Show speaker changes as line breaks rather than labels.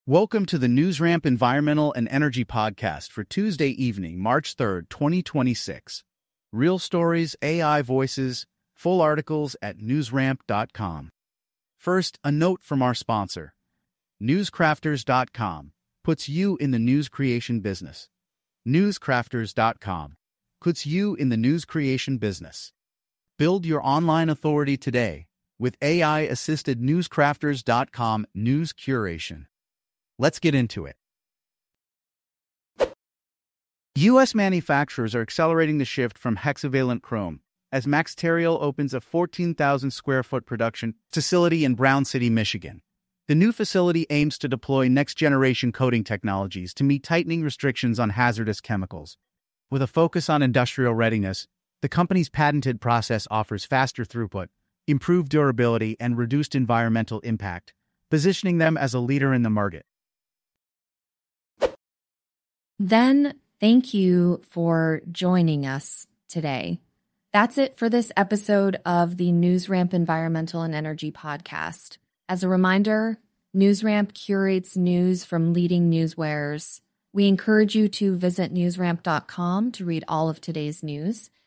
Welcome to the NewsRamp Environmental and Energy Podcast for Tuesday evening, March 3rd, 2026. Real stories, AI voices, full articles at newsramp.com. First, a note from our sponsor. Newscrafters.com puts you in the news creation business. Newscrafters.com puts you in the news creation business. Build your online authority today with AI-assisted Newscrafters.com news curation. Let's get into it. U.S. manufacturers are accelerating the shift from hexavalent chrome as Maxterial opens a 14,000 square foot production facility in Brown City, Michigan. The new facility aims to deploy next-generation coating technologies to meet tightening restrictions on hazardous chemicals. With a focus on industrial readiness, the company's patented process offers faster throughput, improved durability, and reduced environmental impact, positioning them as a leader in the market.
Then, thank you for joining us today. That's it for this episode of the NewsRamp Environmental and Energy Podcast. As a reminder, NewsRamp curates news from leading newswares. We encourage you to visit newsramp.com to read all of today's news.